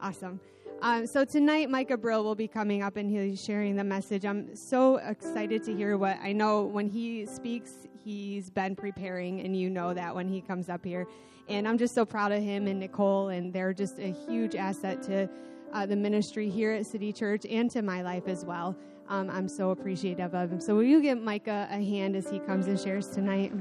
Awesome. So tonight, Micah Brill will be coming up and he's sharing the message. I'm so excited to hear what I know when he speaks. He's been preparing, and you know that when he comes up here. And I'm just so proud of him and Nicole, and they're just a huge asset to the ministry here at City Church and to my life as well. I'm so appreciative of him. So will you give Micah a hand as he comes and shares tonight?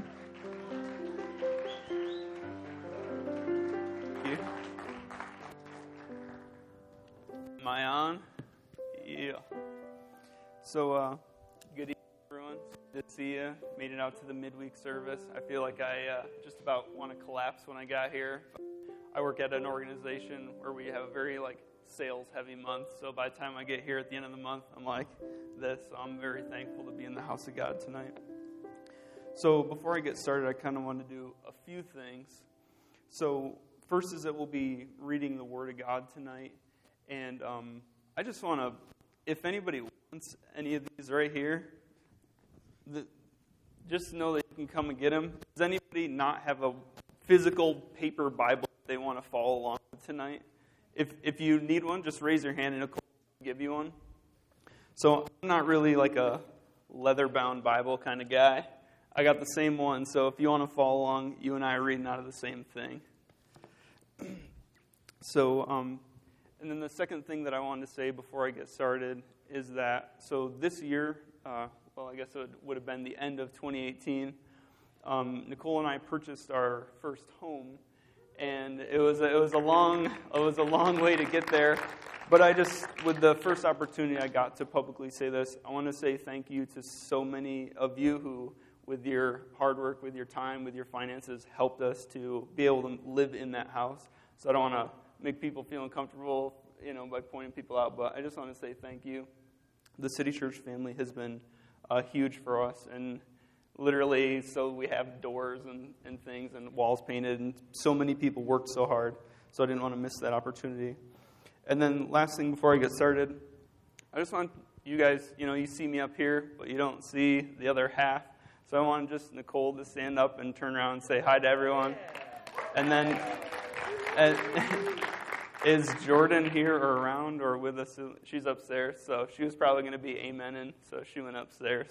Am I on? Yeah. So, good evening, everyone. Good to see you. Made it out to the midweek service. I feel like I just about want to collapse when I got here. I work at an organization where we have a very, sales-heavy month. So by the time I get here at the end of the month, I'm like this. So I'm very thankful to be in the house of God tonight. So before I get started, I kind of want to do a few things. So first is that we'll be reading the Word of God tonight. And I just want to, if anybody wants any of these right here, just know that you can come and get them. Does anybody not have a physical paper Bible they want to follow along with tonight? If you need one, just raise your hand and Nicole will give you one. So I'm not really like a leather-bound Bible kind of guy. I got the same one, so if you want to follow along, you and I are reading out of the same thing. So, and then the second thing that I wanted to say before I get started is that, so this year, I guess it would have been the end of 2018, Nicole and I purchased our first home, and it was a long way to get there. But I just, with the first opportunity I got to publicly say this, I want to say thank you to so many of you who, with your hard work, with your time, with your finances, helped us to be able to live in that house. So I don't want to make people feel uncomfortable, by pointing people out, but I just want to say thank you. The City Church family has been huge for us, and literally, so we have doors and things and walls painted, and so many people worked so hard, so I didn't want to miss that opportunity. And then last thing before I get started, I just want you guys, you see me up here, but you don't see the other half, so I want just Nicole to stand up and turn around and say hi to everyone. And then, is Jordan here or around or with us? She's upstairs, so she was probably going to be amening, so she went upstairs.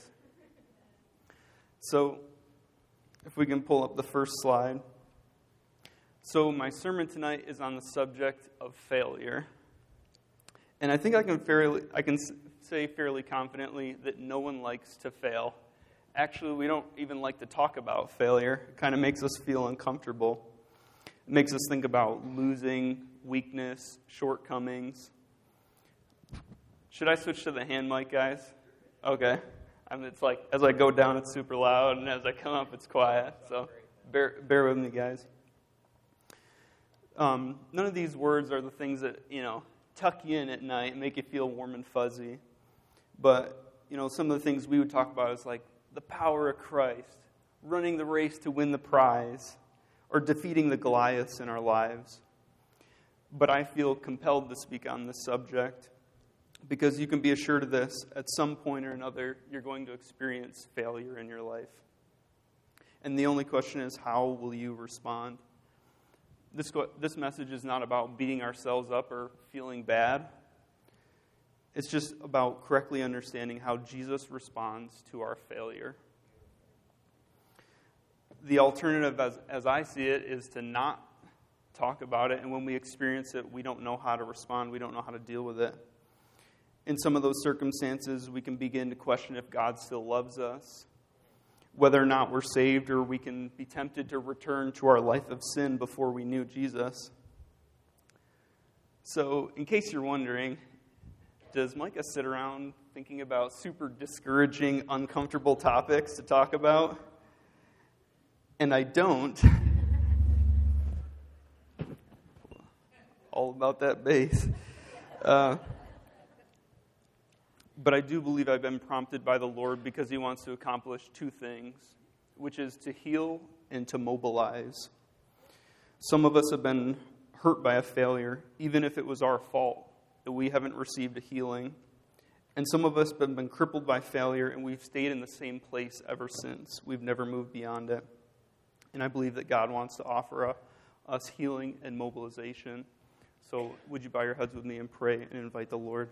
So, if we can pull up the first slide. So, my sermon tonight is on the subject of failure. And I think I can say fairly confidently that no one likes to fail. Actually, we don't even like to talk about failure. It kind of makes us feel uncomfortable. It makes us think about losing, weakness, shortcomings. Should I switch to the hand mic, guys? Okay. It's like, as I go down, it's super loud, and as I come up, it's quiet. So bear with me, guys. None of these words are the things that, tuck you in at night and make you feel warm and fuzzy. But, some of the things we would talk about is like the power of Christ, running the race to win the prize, or defeating the Goliaths in our lives. But I feel compelled to speak on this subject because you can be assured of this, at some point or another, you're going to experience failure in your life. And the only question is, how will you respond? This message is not about beating ourselves up or feeling bad. It's just about correctly understanding how Jesus responds to our failure. The alternative, as I see it, is to not talk about it, and when we experience it, we don't know how to respond, we don't know how to deal with it. In some of those circumstances, we can begin to question if God still loves us, whether or not we're saved, or we can be tempted to return to our life of sin before we knew Jesus. So, in case you're wondering, does Micah sit around thinking about super discouraging, uncomfortable topics to talk about? And I don't. All about that bass. But I do believe I've been prompted by the Lord because He wants to accomplish two things, which is to heal and to mobilize. Some of us have been hurt by a failure, even if it was our fault, that we haven't received a healing. And some of us have been crippled by failure, and we've stayed in the same place ever since. We've never moved beyond it. And I believe that God wants to offer us healing and mobilization So would you bow your heads with me and pray and invite the Lord?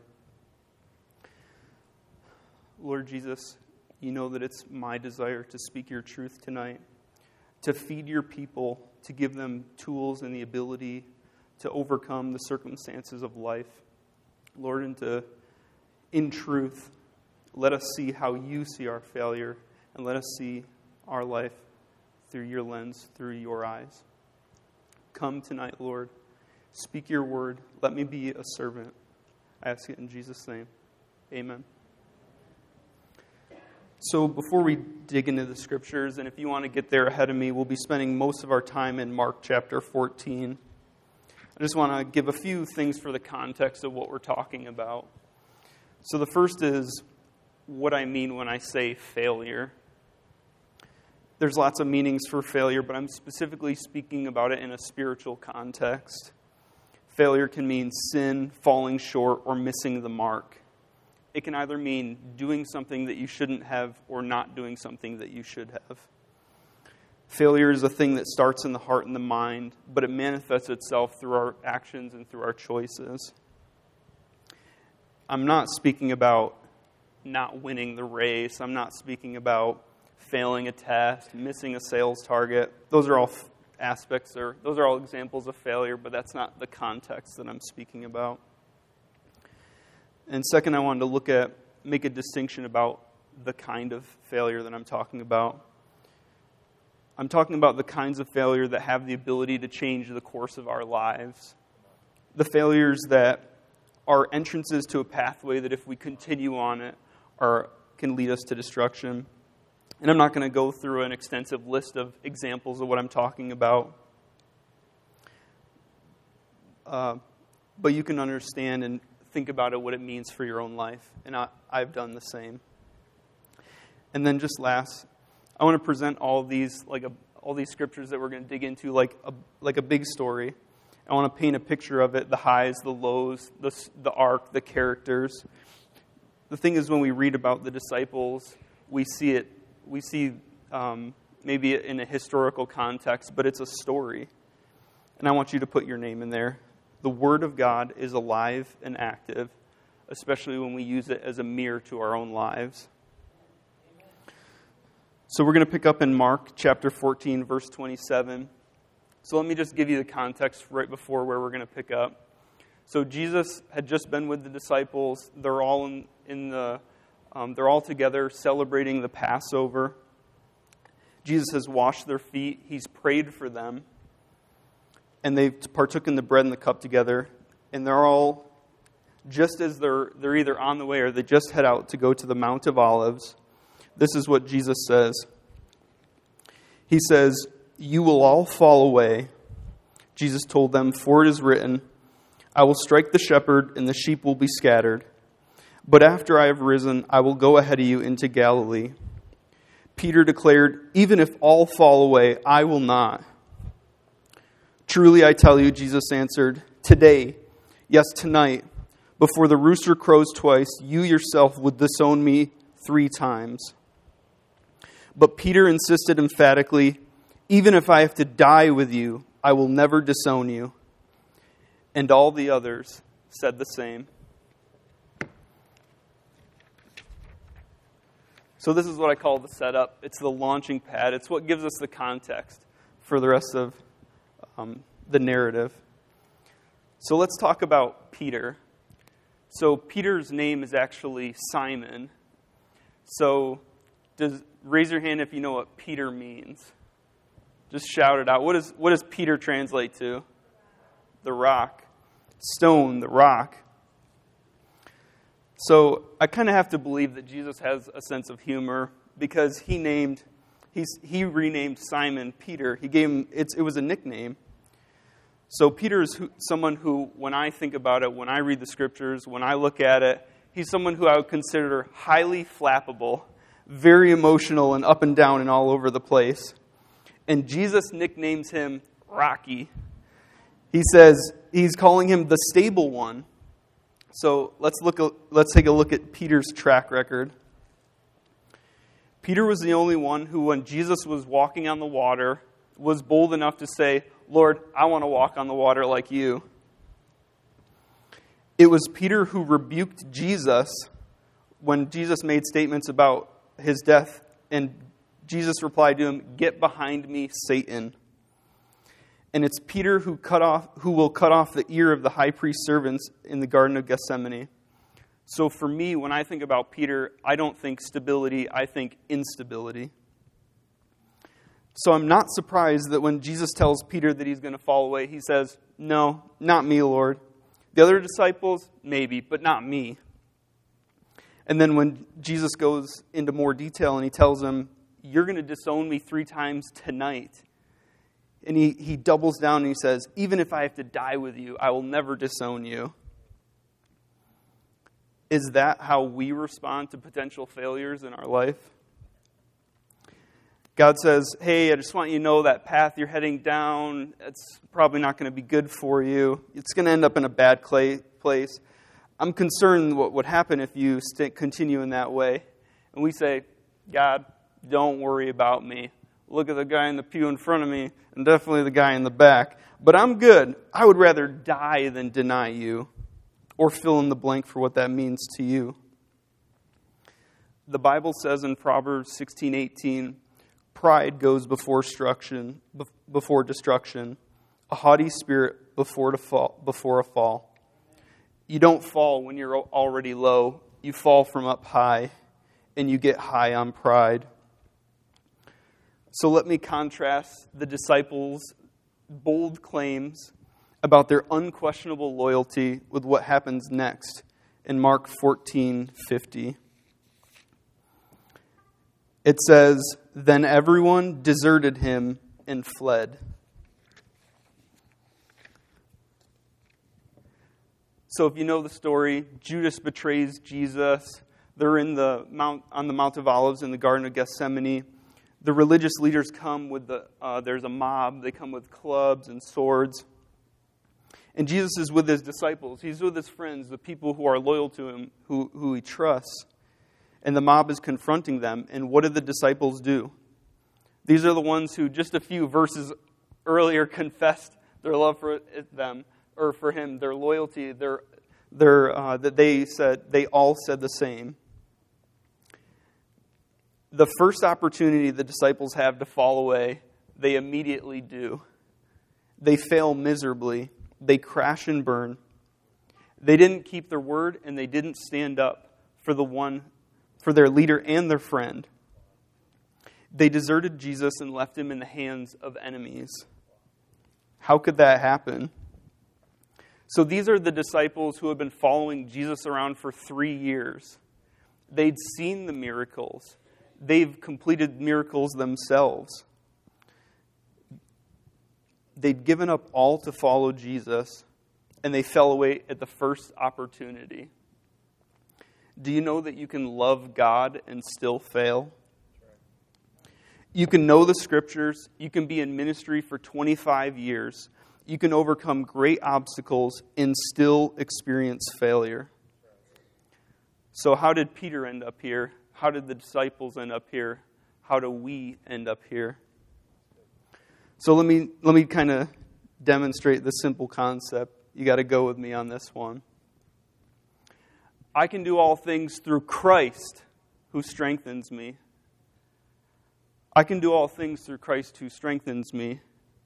Lord Jesus, you know that it's my desire to speak your truth tonight, to feed your people, to give them tools and the ability to overcome the circumstances of life. Lord, and to, in truth, let us see how you see our failure, and let us see our life through your lens, through your eyes. Come tonight, Lord. Speak your word. Let me be a servant. I ask it in Jesus' name. Amen. So before we dig into the scriptures, and if you want to get there ahead of me, we'll be spending most of our time in Mark chapter 14. I just want to give a few things for the context of what we're talking about. So the first is what I mean when I say failure. There's lots of meanings for failure, but I'm specifically speaking about it in a spiritual context. Failure can mean sin, falling short, or missing the mark. It can either mean doing something that you shouldn't have or not doing something that you should have. Failure is a thing that starts in the heart and the mind, but it manifests itself through our actions and through our choices. I'm not speaking about not winning the race. I'm not speaking about failing a test, missing a sales target. Those are all aspects, or those are all examples of failure, but that's not the context that I'm speaking about. And second, I wanted to make a distinction about the kind of failure that I'm talking about. I'm talking about the kinds of failure that have the ability to change the course of our lives. The failures that are entrances to a pathway that if we continue on it can lead us to destruction. And I'm not going to go through an extensive list of examples of what I'm talking about. But you can understand and think about it, what it means for your own life. And I've done the same. And then just last, I want to present all these scriptures that we're going to dig into like a big story. I want to paint a picture of it, the highs, the lows, the arc, the characters. The thing is, when we read about the disciples, we see maybe in a historical context, but it's a story. And I want you to put your name in there. The Word of God is alive and active, especially when we use it as a mirror to our own lives. So we're going to pick up in Mark chapter 14, verse 27. So let me just give you the context right before where we're going to pick up. So Jesus had just been with the disciples. They're all they're all together celebrating the Passover. Jesus has washed their feet. He's prayed for them. And they partook in the bread and the cup together. And they're all, just as they're either on the way or they just head out to go to the Mount of Olives. This is what Jesus says. He says, "You will all fall away." Jesus told them, "For it is written, I will strike the shepherd and the sheep will be scattered. But after I have risen, I will go ahead of you into Galilee." Peter declared, "Even if all fall away, I will not." "Truly I tell you," Jesus answered, "today, yes, tonight, before the rooster crows twice, you yourself would disown me 3 times. But Peter insisted emphatically, "Even if I have to die with you, I will never disown you." And all the others said the same. So this is what I call the setup. It's the launching pad. It's what gives us the context for the rest of the narrative. So let's talk about Peter. So Peter's name is actually Simon. So raise your hand if you know what Peter means. Just shout it out. What does Peter translate to? The rock. Stone, the rock. So I kind of have to believe that Jesus has a sense of humor because he renamed Simon Peter. He gave him it was a nickname. So Peter is someone who, when I think about it, when I read the scriptures, when I look at it, he's someone who I would consider highly flappable, very emotional and up and down and all over the place. And Jesus nicknames him Rocky. He says he's calling him the stable one. So let's take a look at Peter's track record. Peter was the only one who, when Jesus was walking on the water, was bold enough to say, "Lord, I want to walk on the water like you." It was Peter who rebuked Jesus when Jesus made statements about his death, and Jesus replied to him, "Get behind me, Satan." And it's Peter who will cut off the ear of the high priest's servants in the Garden of Gethsemane. So for me, when I think about Peter, I don't think stability, I think instability. So I'm not surprised that when Jesus tells Peter that he's going to fall away, he says, "No, not me, Lord. The other disciples, maybe, but not me." And then when Jesus goes into more detail and he tells him, "You're going to disown me 3 times tonight." And he doubles down and he says, "Even if I have to die with you, I will never disown you." Is that how we respond to potential failures in our life? God says, "Hey, I just want you to know that path you're heading down, it's probably not going to be good for you. It's going to end up in a bad place. I'm concerned what would happen if you continue in that way." And we say, "God, don't worry about me. Look at the guy in the pew in front of me, and definitely the guy in the back. But I'm good. I would rather die than deny you." Or fill in the blank for what that means to you. The Bible says in Proverbs 16:18, "Pride goes before destruction, a haughty spirit before a fall." You don't fall when you're already low. You fall from up high, and you get high on pride. So let me contrast the disciples' bold claims about their unquestionable loyalty with what happens next in Mark 14:50. It says, "Then everyone deserted him and fled." So if you know the story, Judas betrays Jesus. They're on the Mount of Olives in the Garden of Gethsemane. The religious leaders come with there's a mob. They come with clubs and swords. And Jesus is with his disciples. He's with his friends, the people who are loyal to him, who he trusts. And the mob is confronting them. And what do the disciples do? These are the ones who just a few verses earlier confessed their love for them, or for him, their loyalty, that they all said the same. The first opportunity the disciples have to fall away, they immediately do. They fail miserably. They crash and burn. They didn't keep their word, and they didn't stand up for their leader and their friend. They deserted Jesus and left him in the hands of enemies. How could that happen? So these are the disciples who have been following Jesus around for 3 years. They'd seen the miracles. They've completed miracles themselves. They'd given up all to follow Jesus, and they fell away at the first opportunity. Do you know that you can love God and still fail? You can know the Scriptures. You can be in ministry for 25 years. You can overcome great obstacles and still experience failure. So how did Peter end up here? How did the disciples end up here? How do we end up here? So let me kind of demonstrate the simple concept. You got to go with me on this one. I can do all things through Christ who strengthens me. I can do all things through Christ who strengthens me.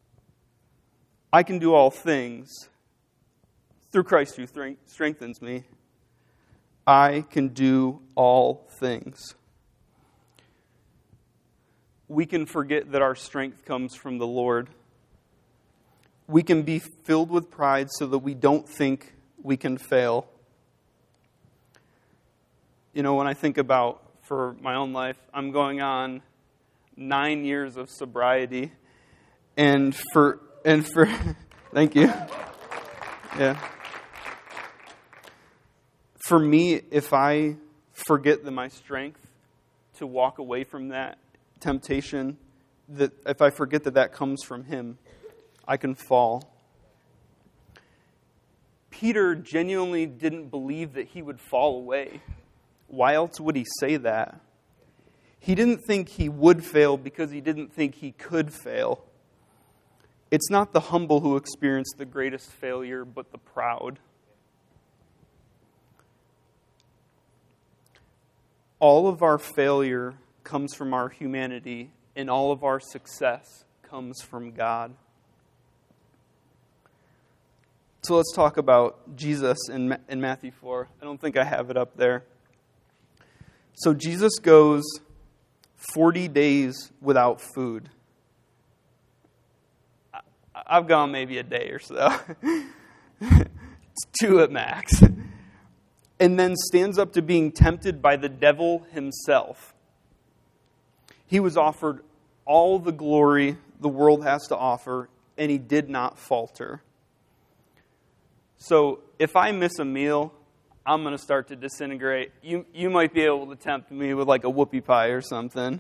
I can do all things through Christ who strengthens me. I can do all things. We can forget that our strength comes from the Lord. We can be filled with pride so that we don't think we can fail. You know, when I think about, for my own life, I'm going on 9 years of sobriety. And for thank you. Yeah. For me, if I forget that my strength to walk away from that temptation, that if I forget that comes from Him, I can fall. Peter genuinely didn't believe that he would fall away. Why else would he say that? He didn't think he would fail because he didn't think he could fail. It's not the humble who experience the greatest failure, but the proud. all of our failure comes from our humanity, and all of our success comes from God. So let's talk about Jesus in Matthew 4. I don't think I have it up there. So Jesus goes 40 days without food. I've gone maybe a day or so. It's 2 at max. And then stands up to being tempted by the devil himself. He was offered all the glory the world has to offer, and he did not falter. So if I miss a meal, I'm going to start to disintegrate. You might be able to tempt me with like a whoopie pie or something.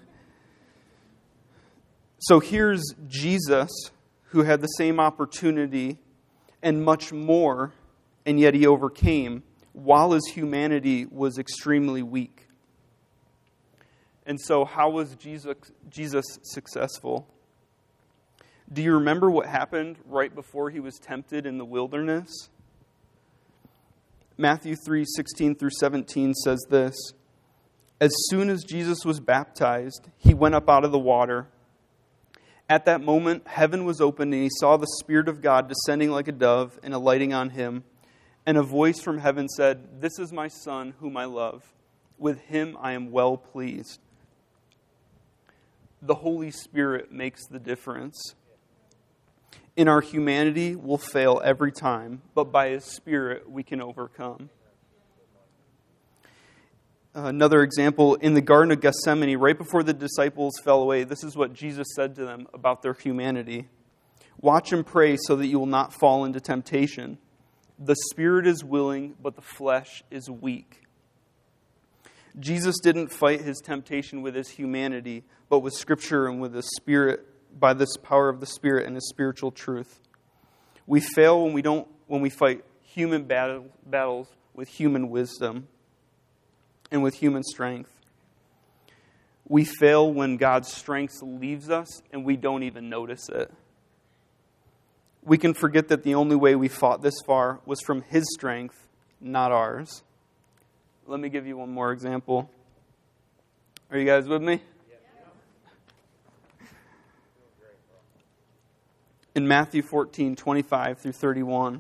So here's Jesus, who had the same opportunity and much more, and yet he overcame, while his humanity was extremely weak. And so how was Jesus successful? Do you remember what happened right before he was tempted in the wilderness? Matthew 3:16 through 17 says this: As soon as Jesus was baptized, he went up out of the water. At that moment, heaven was opened, and he saw the Spirit of God descending like a dove and alighting on him. And a voice from heaven said, This is my Son, whom I love. With him I am well pleased. The Holy Spirit makes the difference. In our humanity, we'll fail every time, but by His Spirit, we can overcome. Another example, in the Garden of Gethsemane, right before the disciples fell away, this is what Jesus said to them about their humanity. Watch and pray so that you will not fall into temptation. The spirit is willing, but the flesh is weak. Jesus didn't fight his temptation with his humanity, but with Scripture and with the Spirit, by this power of the Spirit and His spiritual truth. We fail when we fight human battles with human wisdom and with human strength. We fail when God's strength leaves us and we don't even notice it. We can forget that the only way we fought this far was from His strength, not ours. Let me give you one more example. Are you guys with me? In Matthew 14:25 through 31,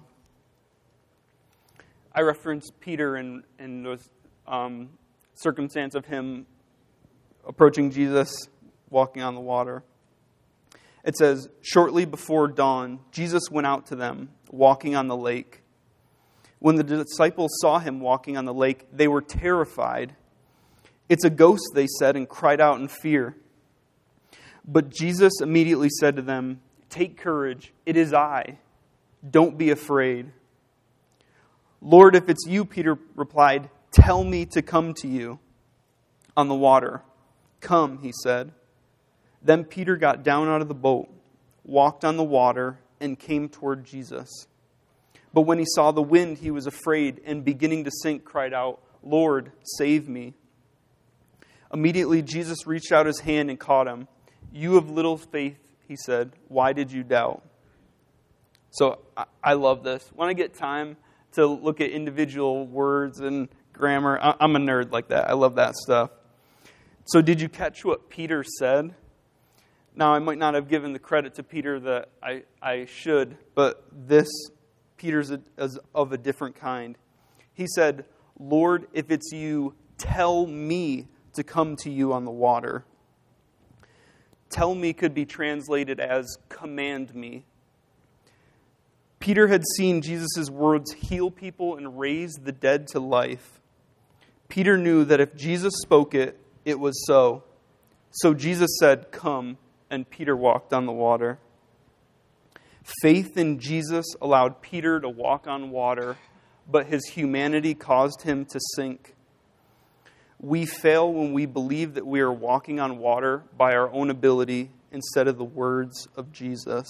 I referenced Peter and the circumstance of him approaching Jesus, walking on the water. It says, Shortly before dawn, Jesus went out to them, walking on the lake. When the disciples saw him walking on the lake, they were terrified. It's a ghost, they said, and cried out in fear. But Jesus immediately said to them, Take courage, it is I. Don't be afraid. Lord, if it's you, Peter replied, tell me to come to you on the water. Come, he said. Then Peter got down out of the boat, walked on the water, and came toward Jesus. But when he saw the wind, he was afraid, and beginning to sink, cried out, Lord, save me. Immediately Jesus reached out his hand and caught him. You have little faith, he said, why did you doubt? So I love this. When I get time to look at individual words and grammar, I'm a nerd like that. I love that stuff. So did you catch what Peter said? Now, I might not have given the credit to Peter that I should, but this Peter's is of a different kind. He said, Lord, if it's you, tell me to come to you on the water. Tell me could be translated as command me. Peter had seen Jesus' words heal people and raise the dead to life. Peter knew that if Jesus spoke it, it was so. So Jesus said, come, and Peter walked on the water. Faith in Jesus allowed Peter to walk on water, but his humanity caused him to sink. We fail when we believe that we are walking on water by our own ability instead of the words of Jesus.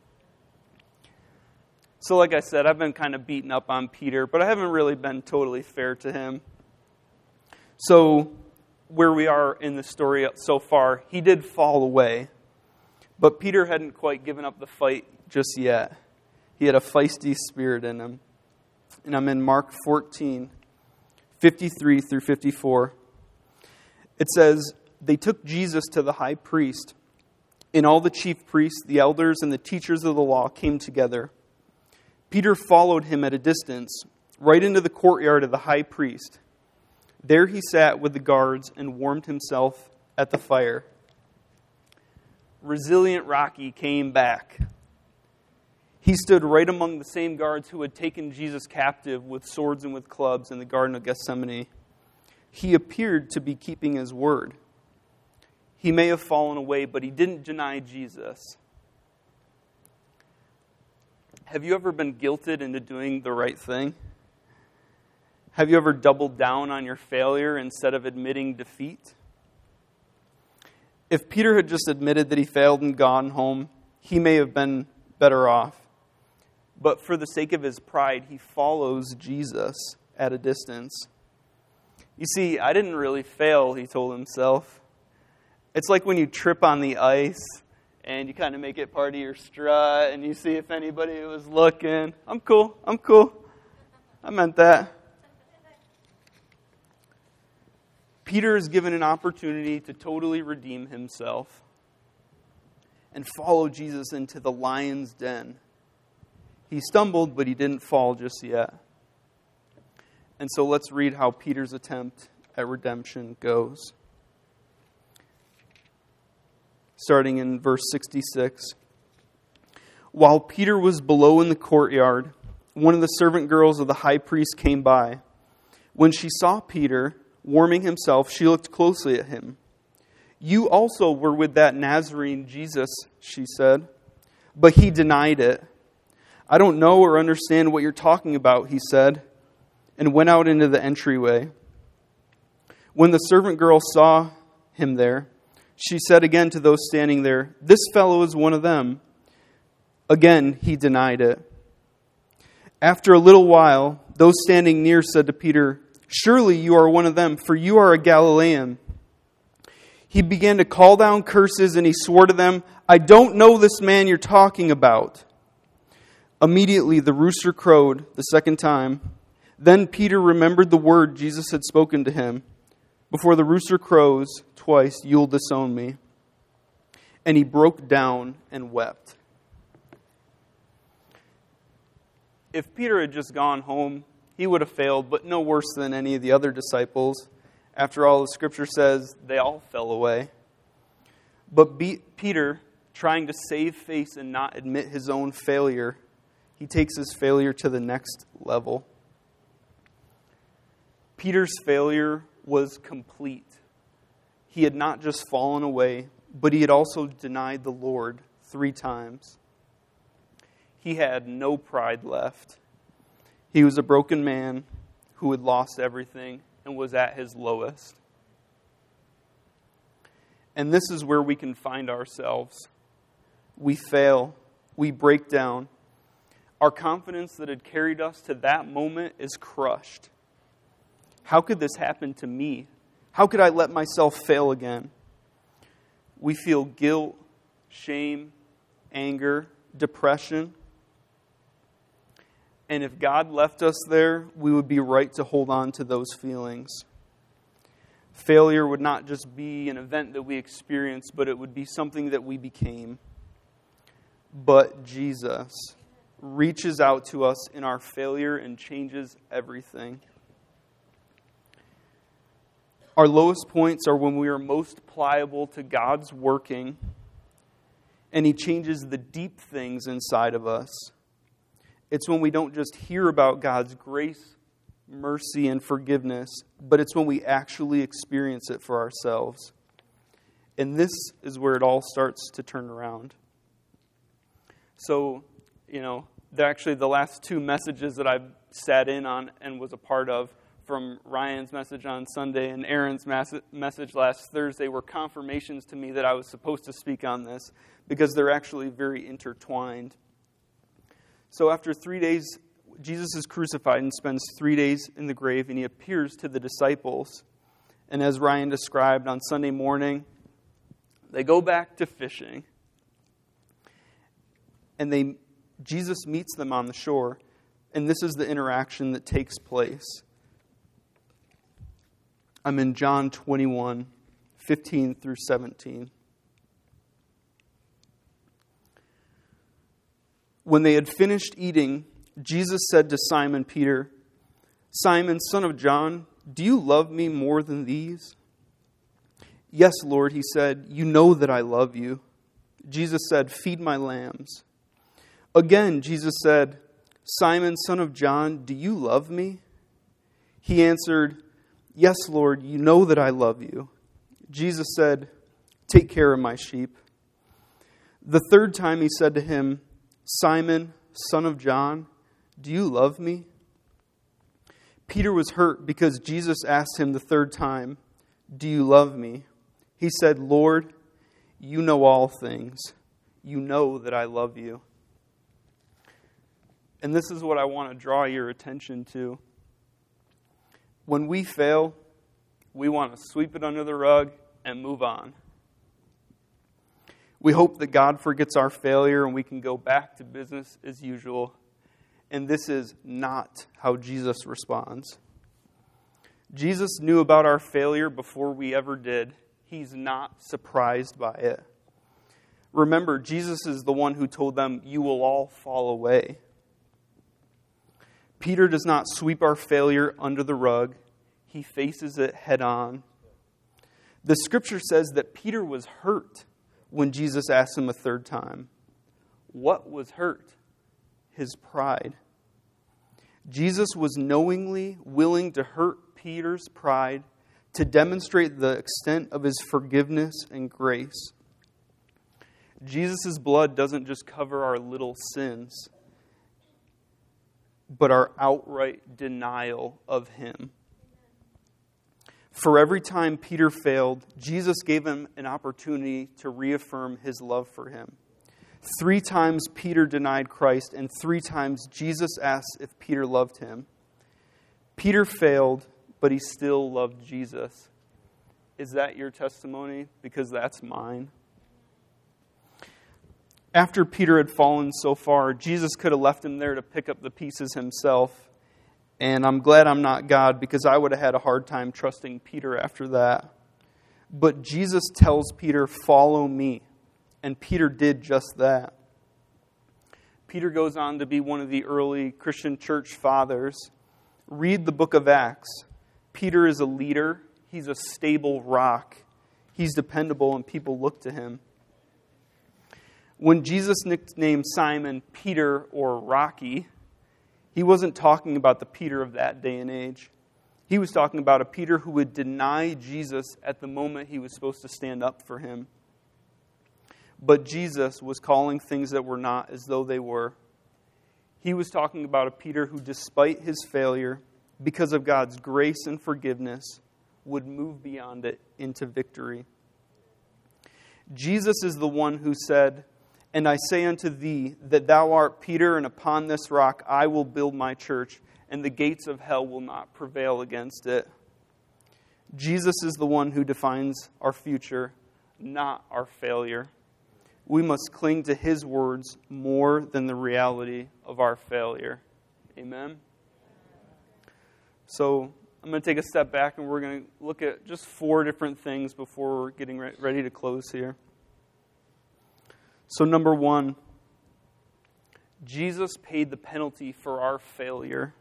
So like I said, I've been kind of beaten up on Peter, but I haven't really been totally fair to him. So where we are in the story so far, he did fall away, but Peter hadn't quite given up the fight just yet. He had a feisty spirit in him. And I'm in Mark 14, 53 through 54. It says, they took Jesus to the high priest, and all the chief priests, the elders, and the teachers of the law came together. Peter followed him at a distance, right into the courtyard of the high priest. There he sat with the guards and warmed himself at the fire. Resilient Rocky came back. He stood right among the same guards who had taken Jesus captive with swords and with clubs in the Garden of Gethsemane. He appeared to be keeping his word. He may have fallen away, but he didn't deny Jesus. Have you ever been guilted into doing the right thing? Have you ever doubled down on your failure instead of admitting defeat? If Peter had just admitted that he failed and gone home, he may have been better off. But for the sake of his pride, he follows Jesus at a distance. You see, I didn't really fail, he told himself. It's like when you trip on the ice and you kind of make it part of your strut and you see if anybody was looking. I'm cool. I meant that. Peter is given an opportunity to totally redeem himself and follow Jesus into the lion's den. He stumbled, but he didn't fall just yet. And so let's read how Peter's attempt at redemption goes. Starting in verse 66. While Peter was below in the courtyard, one of the servant girls of the high priest came by. When she saw Peter warming himself, she looked closely at him. You also were with that Nazarene Jesus, she said. But he denied it. I don't know or understand what you're talking about, he said, and went out into the entryway. When the servant girl saw him there, she said again to those standing there, this fellow is one of them. Again, he denied it. After a little while, those standing near said to Peter, surely you are one of them, for you are a Galilean. He began to call down curses, and he swore to them, I don't know this man you're talking about. Immediately the rooster crowed the second time. Then Peter remembered the word Jesus had spoken to him. Before the rooster crows twice, you'll disown me. And he broke down and wept. If Peter had just gone home, he would have failed, but no worse than any of the other disciples. After all, the scripture says they all fell away. But Peter, trying to save face and not admit his own failure, he takes his failure to the next level. Peter's failure was complete. He had not just fallen away, but he had also denied the Lord 3 times. He had no pride left. He was a broken man who had lost everything and was at his lowest. And this is where we can find ourselves. We fail. We break down. Our confidence that had carried us to that moment is crushed. How could this happen to me? How could I let myself fail again? We feel guilt, shame, anger, depression. And if God left us there, we would be right to hold on to those feelings. Failure would not just be an event that we experienced, but it would be something that we became. But Jesus reaches out to us in our failure and changes everything. Our lowest points are when we are most pliable to God's working, and He changes the deep things inside of us. It's when we don't just hear about God's grace, mercy, and forgiveness, but it's when we actually experience it for ourselves. And this is where it all starts to turn around. So, actually the last 2 messages that I've sat in on and was a part of, from Ryan's message on Sunday and Aaron's message last Thursday, were confirmations to me that I was supposed to speak on this, because they're actually very intertwined. So after 3 days, Jesus is crucified and spends 3 days in the grave, and He appears to the disciples. And as Ryan described on Sunday morning, they go back to fishing. And Jesus meets them on the shore, and this is the interaction that takes place. I'm in John 21, 15 through 17. When they had finished eating, Jesus said to Simon Peter, "Simon, son of John, do you love me more than these?" "Yes, Lord," he said, "you know that I love you." Jesus said, "Feed my lambs." Again, Jesus said, "Simon, son of John, do you love me?" He answered, "Yes, Lord, you know that I love you." Jesus said, "Take care of my sheep." The third time he said to him, "Simon, son of John, do you love me?" Peter was hurt because Jesus asked him the third time, "Do you love me?" He said, "Lord, you know all things. You know that I love you." And this is what I want to draw your attention to. When we fail, we want to sweep it under the rug and move on. We hope that God forgets our failure and we can go back to business as usual. And this is not how Jesus responds. Jesus knew about our failure before we ever did. He's not surprised by it. Remember, Jesus is the one who told them, "You will all fall away." Peter does not sweep our failure under the rug. He faces it head on. The scripture says that Peter was hurt when Jesus asked him a third time. What was hurt? His pride. Jesus was knowingly willing to hurt Peter's pride to demonstrate the extent of his forgiveness and grace. Jesus' blood doesn't just cover our little sins, but our outright denial of him. For every time Peter failed, Jesus gave him an opportunity to reaffirm his love for him. 3 times Peter denied Christ, and 3 times Jesus asked if Peter loved him. Peter failed, but he still loved Jesus. Is that your testimony? Because that's mine. After Peter had fallen so far, Jesus could have left him there to pick up the pieces himself. And I'm glad I'm not God, because I would have had a hard time trusting Peter after that. But Jesus tells Peter, "Follow me." And Peter did just that. Peter goes on to be one of the early Christian church fathers. Read the book of Acts. Peter is a leader. He's a stable rock. He's dependable, and people look to him. When Jesus nicknamed Simon Peter or Rocky, he wasn't talking about the Peter of that day and age. He was talking about a Peter who would deny Jesus at the moment he was supposed to stand up for him. But Jesus was calling things that were not as though they were. He was talking about a Peter who, despite his failure, because of God's grace and forgiveness, would move beyond it into victory. Jesus is the one who said, "And I say unto thee, that thou art Peter, and upon this rock I will build my church, and the gates of hell will not prevail against it." Jesus is the one who defines our future, not our failure. We must cling to his words more than the reality of our failure. Amen? So I'm going to take a step back, and we're going to look at just 4 different things before we're getting ready to close here. So number 1, Jesus paid the penalty for our failure.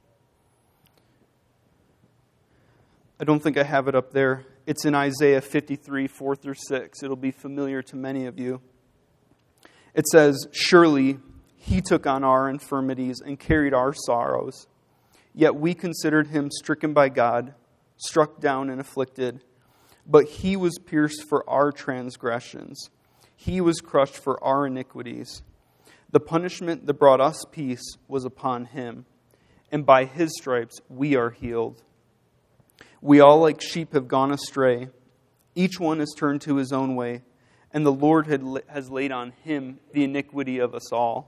I don't think I have it up there. It's in Isaiah 53, 4 through 6. It'll be familiar to many of you. It says, "Surely he took on our infirmities and carried our sorrows. Yet we considered him stricken by God, struck down and afflicted. But he was pierced for our transgressions. He was crushed for our iniquities. The punishment that brought us peace was upon him, and by his stripes we are healed. We all like sheep have gone astray. Each one has turned to his own way, and the Lord has laid on him the iniquity of us all."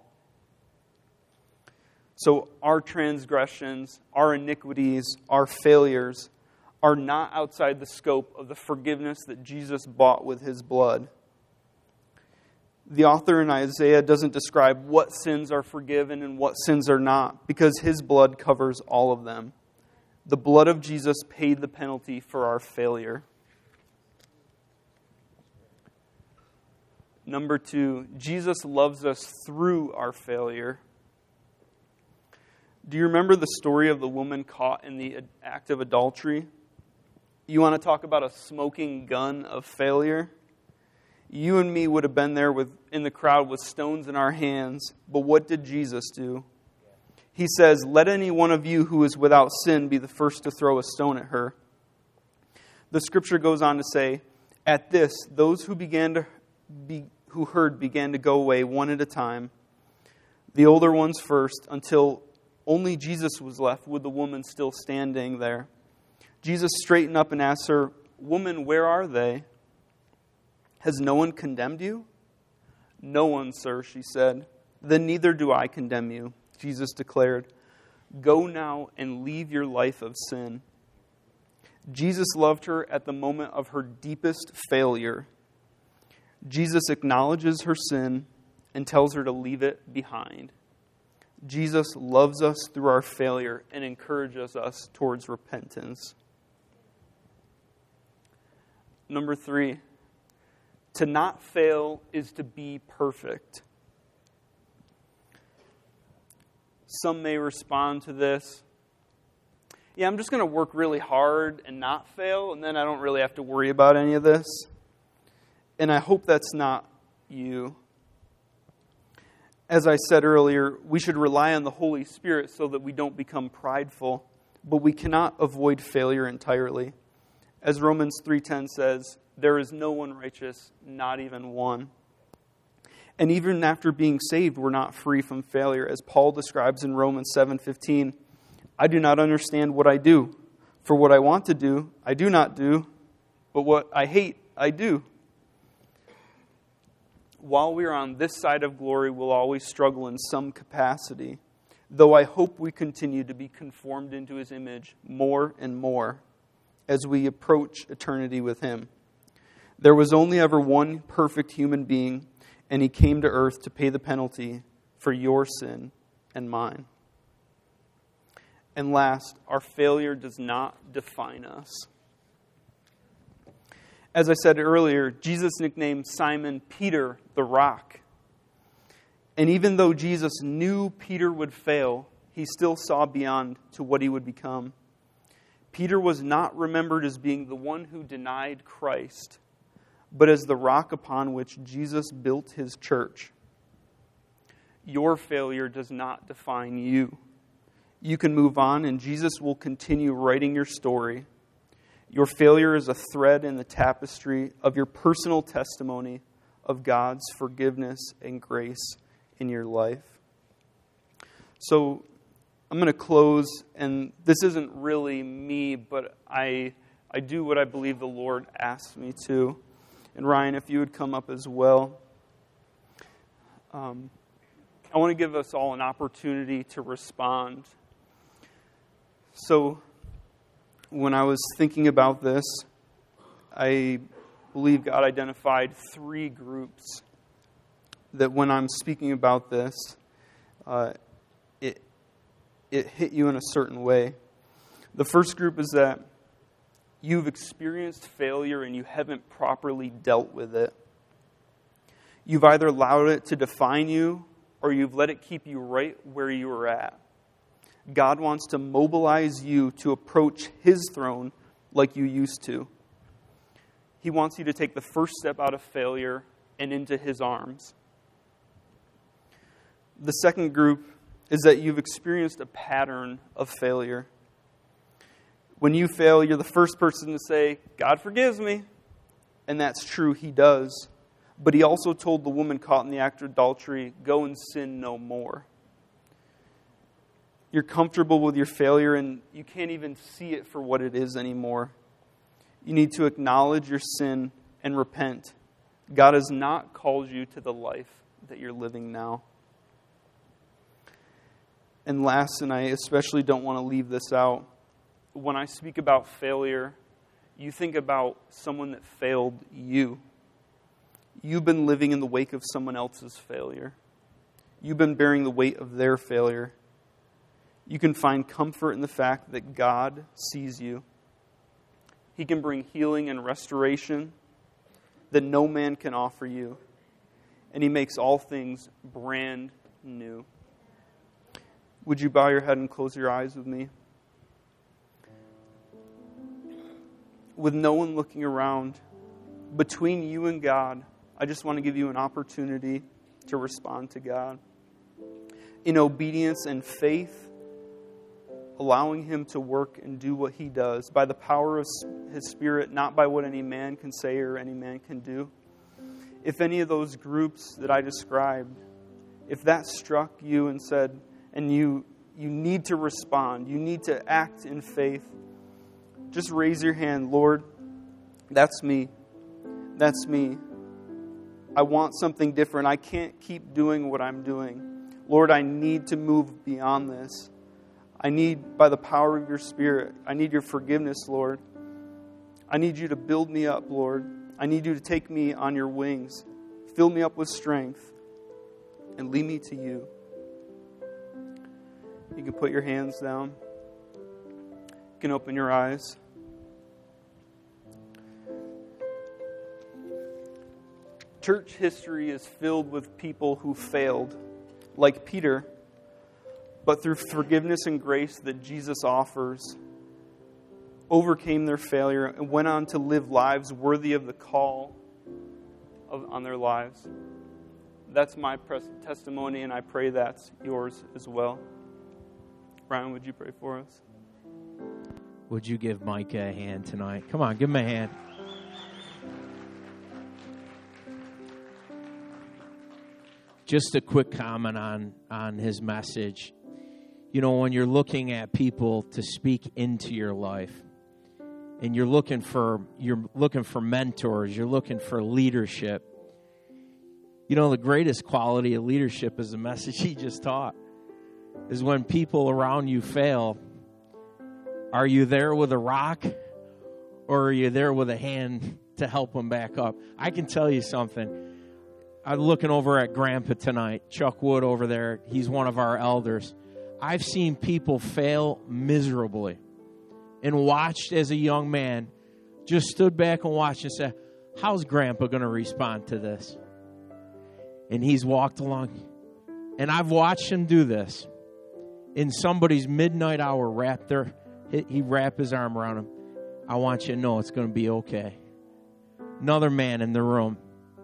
So our transgressions, our iniquities, our failures are not outside the scope of the forgiveness that Jesus bought with his blood. The author in Isaiah doesn't describe what sins are forgiven and what sins are not, because his blood covers all of them. The blood of Jesus paid the penalty for our failure. Number 2, Jesus loves us through our failure. Do you remember the story of the woman caught in the act of adultery? You want to talk about a smoking gun of failure? You and me would have been there in the crowd with stones in our hands, but what did Jesus do? He says, "Let any one of you who is without sin be the first to throw a stone at her." The scripture goes on to say, "At this, those who heard began to go away one at a time, the older ones first, until only Jesus was left with the woman still standing there. Jesus straightened up and asked her, 'Woman, where are they? Has no one condemned you?' 'No one, sir,' she said. 'Then neither do I condemn you,' Jesus declared. 'Go now and leave your life of sin.'" Jesus loved her at the moment of her deepest failure. Jesus acknowledges her sin and tells her to leave it behind. Jesus loves us through our failure and encourages us towards repentance. Number 3, to not fail is to be perfect. Some may respond to this, "Yeah, I'm just going to work really hard and not fail, and then I don't really have to worry about any of this." And I hope that's not you. As I said earlier, we should rely on the Holy Spirit so that we don't become prideful, but we cannot avoid failure entirely. As Romans 3:10 says, "There is no one righteous, not even one." And even after being saved, we're not free from failure. As Paul describes in Romans 7:15, "I do not understand what I do. For what I want to do, I do not do, but what I hate, I do." While we are on this side of glory, we'll always struggle in some capacity, though I hope we continue to be conformed into His image more and more as we approach eternity with Him. There was only ever one perfect human being, and He came to earth to pay the penalty for your sin and mine. And last, our failure does not define us. As I said earlier, Jesus nicknamed Simon Peter the Rock. And even though Jesus knew Peter would fail, He still saw beyond to what he would become. Peter was not remembered as being the one who denied Christ, but as the rock upon which Jesus built His church. Your failure does not define you. You can move on, and Jesus will continue writing your story. Your failure is a thread in the tapestry of your personal testimony of God's forgiveness and grace in your life. So I'm going to close, and this isn't really me, but I do what I believe the Lord asks me to. And Ryan, if you would come up as well. I want to give us all an opportunity to respond. So when I was thinking about this, I believe God identified 3 groups that when I'm speaking about this, it hit you in a certain way. The first group is that you've experienced failure and you haven't properly dealt with it. You've either allowed it to define you or you've let it keep you right where you were at. God wants to mobilize you to approach His throne like you used to. He wants you to take the first step out of failure and into His arms. The second group is that you've experienced a pattern of failure. When you fail, you're the first person to say, "God forgives me." And that's true, He does. But He also told the woman caught in the act of adultery, "Go and sin no more." You're comfortable with your failure and you can't even see it for what it is anymore. You need to acknowledge your sin and repent. God has not called you to the life that you're living now. And last, and I especially don't want to leave this out, when I speak about failure, you think about someone that failed you. You've been living in the wake of someone else's failure. You've been bearing the weight of their failure. You can find comfort in the fact that God sees you. He can bring healing and restoration that no man can offer you. and He makes all things brand new. Would you bow your head and close your eyes with me? With no one looking around, between you and God, I just want to give you an opportunity to respond to God. In obedience and faith, allowing Him to work and do what He does by the power of His Spirit, not by what any man can say or any man can do. If any of those groups that I described, if that struck you and said, and you need to respond, you need to act in faith, just raise your hand. Lord, that's me. That's me. I want something different. I can't keep doing what I'm doing. Lord, I need to move beyond this. I need, by the power of your Spirit, I need your forgiveness, Lord. I need you to build me up, Lord. I need you to take me on your wings. Fill me up with strength and lead me to you. You can put your hands down. You can open your eyes. Church history is filled with people who failed, like Peter, but through forgiveness and grace that Jesus offers, overcame their failure and went on to live lives worthy of the call on their lives. That's my testimony, and I pray that's yours as well. Brian, would you pray for us? Would you give Micah a hand tonight? Come on, give him a hand. Just a quick comment on his message. You know, when you're looking at people to speak into your life, and you're looking for mentors, you're looking for leadership. You know, the greatest quality of leadership is the message he just taught. Is when people around you fail, are you there with a rock, or are you there with a hand to help them back up? I can tell you something. I'm looking over at Grandpa tonight, Chuck Wood over there. He's one of our elders. I've seen people fail miserably and watched as a young man, just stood back and watched and said, how's Grandpa going to respond to this? And he's walked along. And I've watched him do this. In somebody's midnight hour, he wrap his arm around him. I want you to know it's going to be okay. Another man in the room.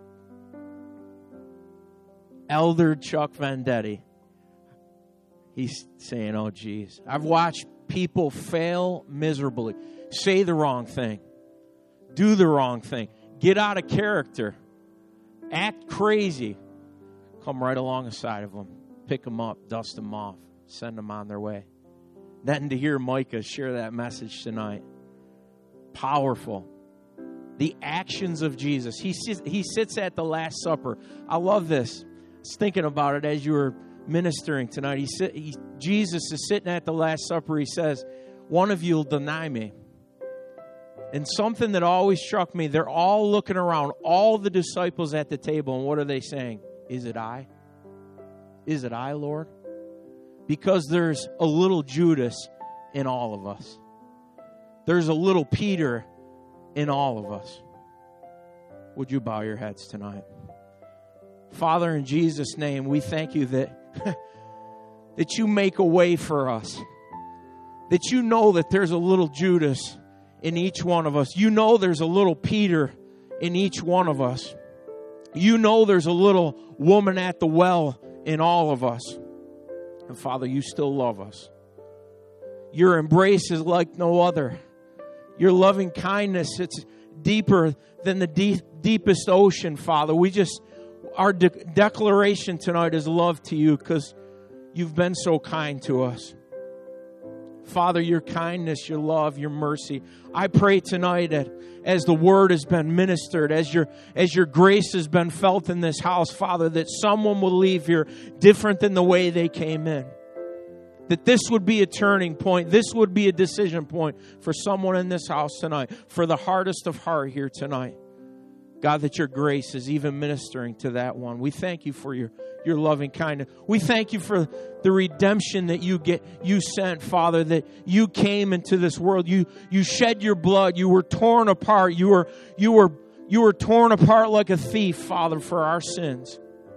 Elder Chuck Vendetti. He's saying, oh, geez. I've watched people fail miserably. Say the wrong thing. Do the wrong thing. Get out of character. Act crazy. Come right alongside of them. Pick them up. Dust them off. Send them on their way. Then to hear Micah share that message tonight. Powerful. The actions of Jesus. He sits at the Last Supper. I love this. I was thinking about it as you were ministering tonight. Jesus is sitting at the Last Supper. He says, one of you will deny me. And something that always struck me, they're all looking around, all the disciples at the table, and what are they saying? Is it I? Is it I, Lord? Because there's a little Judas in all of us. There's a little Peter in all of us. Would you bow your heads tonight? Father, in Jesus' name, we thank you that you make a way for us. That you know that there's a little Judas in each one of us. You know there's a little Peter in each one of us. You know there's a little woman at the well in all of us. And Father, you still love us. Your embrace is like no other. Your loving kindness, it's deeper than the deepest ocean, Father. Our declaration tonight is love to you because you've been so kind to us. Father, your kindness, your love, your mercy. I pray tonight that as the word has been ministered, as your grace has been felt in this house, Father, that someone will leave here different than the way they came in. That this would be a turning point. This would be a decision point for someone in this house tonight, for the hardest of heart here tonight. God, that your grace is even ministering to that one. We thank you for your loving kindness. We thank you for the redemption that you sent, Father, that you came into this world. You shed your blood. You were torn apart. You were torn apart like a thief, Father, for our sins.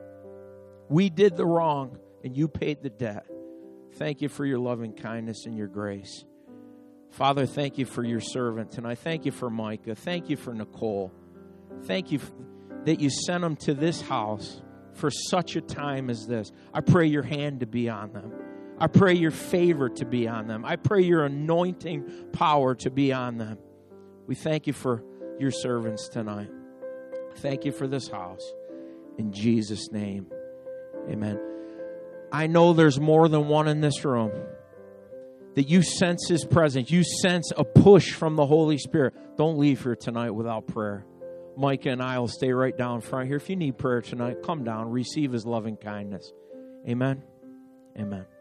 We did the wrong, and you paid the debt. Thank you for your loving kindness and your grace. Father, thank you for your servant, and I thank you for Micah. Thank you for Nicole. Thank you that you sent them to this house for such a time as this. I pray your hand to be on them. I pray your favor to be on them. I pray your anointing power to be on them. We thank you for your servants tonight. Thank you for this house. In Jesus' name, amen. I know there's more than one in this room. That you sense His presence. You sense a push from the Holy Spirit. Don't leave here tonight without prayer. Micah and I will stay right down front here. If you need prayer tonight, come down. Receive His loving kindness. Amen. Amen.